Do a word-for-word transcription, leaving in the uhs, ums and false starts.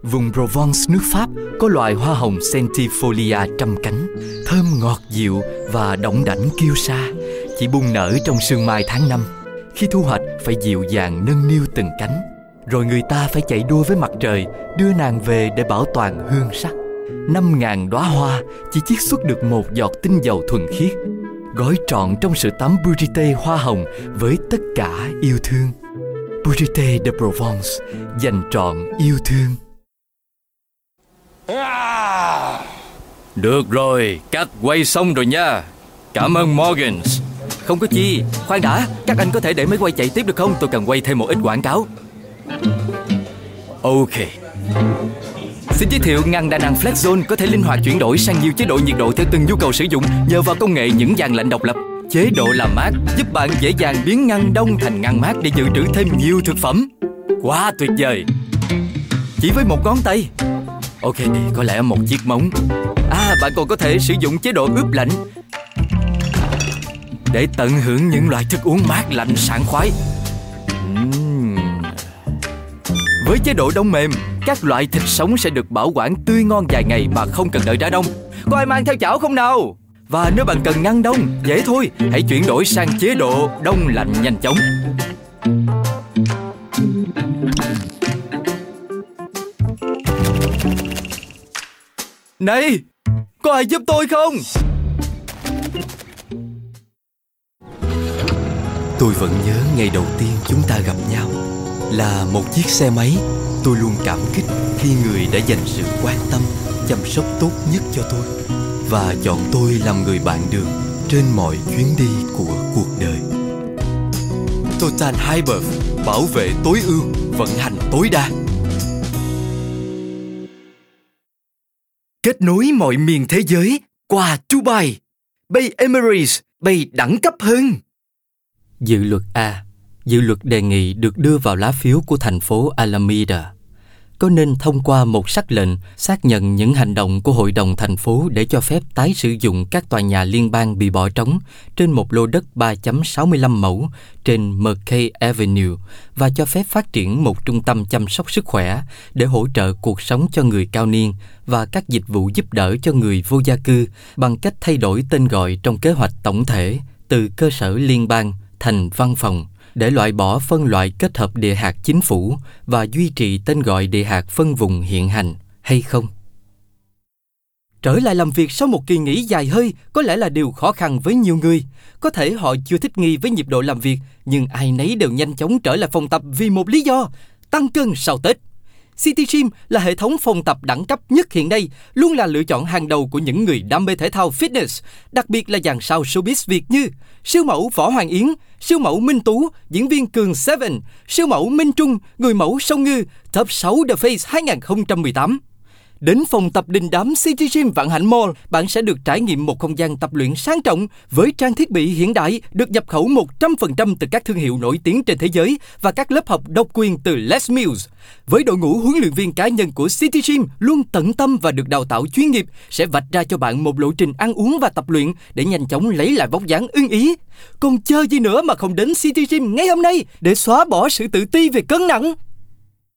Vùng Provence nước Pháp có loài hoa hồng centifolia trăm cánh, thơm ngọt dịu và đỏng đảnh kiêu sa, chỉ bung nở trong sương mai tháng năm. Khi thu hoạch phải dịu dàng nâng niu từng cánh, rồi người ta phải chạy đua với mặt trời đưa nàng về để bảo toàn hương sắc. Năm ngàn đóa hoa chỉ chiết xuất được một giọt tinh dầu thuần khiết, gói trọn trong sự tắm Purité hoa hồng với tất cả yêu thương. Purité de Provence, dành trọn yêu thương. Được rồi, cắt quay xong rồi nha. Cảm ơn Morgans. Không có chi, khoan đã, các anh có thể để máy quay chạy tiếp được không? Tôi cần quay thêm một ít quảng cáo. Ok. Xin giới thiệu ngăn đa năng Flex Zone có thể linh hoạt chuyển đổi sang nhiều chế độ nhiệt độ theo từng nhu cầu sử dụng nhờ vào công nghệ những dàn lạnh độc lập. Chế độ làm mát giúp bạn dễ dàng biến ngăn đông thành ngăn mát để dự trữ thêm nhiều thực phẩm. Quá tuyệt vời. Chỉ với một ngón tay. Ok, có lẽ một chiếc móng. À, bạn còn có thể sử dụng chế độ ướp lạnh để tận hưởng những loại thức uống mát lạnh sảng khoái. uhm. Với chế độ đông mềm, các loại thịt sống sẽ được bảo quản tươi ngon vài ngày mà không cần đợi rã đông. Có ai mang theo chảo không nào? Và nếu bạn cần ngăn đông, dễ thôi, hãy chuyển đổi sang chế độ đông lạnh nhanh chóng. Này, có ai giúp tôi không? Tôi vẫn nhớ ngày đầu tiên chúng ta gặp nhau. Là một chiếc xe máy, tôi luôn cảm kích khi người đã dành sự quan tâm, chăm sóc tốt nhất cho tôi và chọn tôi làm người bạn đường trên mọi chuyến đi của cuộc đời. Total Hyper, bảo vệ tối ưu, vận hành tối đa. Kết nối mọi miền thế giới qua Dubai. Bay Emirates, bay đẳng cấp hơn. Dự luật A. Dự luật đề nghị được đưa vào lá phiếu của thành phố Alameda. Có nên thông qua một sắc lệnh xác nhận những hành động của Hội đồng thành phố để cho phép tái sử dụng các tòa nhà liên bang bị bỏ trống trên một lô đất ba phẩy sáu mươi lăm mẫu trên McKay Avenue và cho phép phát triển một trung tâm chăm sóc sức khỏe để hỗ trợ cuộc sống cho người cao niên và các dịch vụ giúp đỡ cho người vô gia cư bằng cách thay đổi tên gọi trong kế hoạch tổng thể từ cơ sở liên bang thành văn phòng, để loại bỏ phân loại kết hợp địa hạt chính phủ và duy trì tên gọi địa hạt phân vùng hiện hành hay không? Trở lại làm việc sau một kỳ nghỉ dài hơi có lẽ là điều khó khăn với nhiều người. Có thể họ chưa thích nghi với nhịp độ làm việc, nhưng ai nấy đều nhanh chóng trở lại phòng tập vì một lý do: tăng cân sau Tết. City Gym là hệ thống phòng tập đẳng cấp nhất hiện nay, luôn là lựa chọn hàng đầu của những người đam mê thể thao fitness, đặc biệt là dàn sao showbiz Việt như siêu mẫu Võ Hoàng Yến, siêu mẫu Minh Tú, diễn viên Cường Seven, siêu mẫu Minh Trung, người mẫu Song Ngư, top sáu The Face hai không một tám. Đến phòng tập đình đám City Gym Vạn Hạnh Mall, bạn sẽ được trải nghiệm một không gian tập luyện sang trọng với trang thiết bị hiện đại được nhập khẩu một trăm phần trăm từ các thương hiệu nổi tiếng trên thế giới và các lớp học độc quyền từ Les Mills. Với đội ngũ huấn luyện viên cá nhân của City Gym luôn tận tâm và được đào tạo chuyên nghiệp, sẽ vạch ra cho bạn một lộ trình ăn uống và tập luyện để nhanh chóng lấy lại vóc dáng ưng ý. Còn chờ gì nữa mà không đến City Gym ngay hôm nay để xóa bỏ sự tự ti về cân nặng.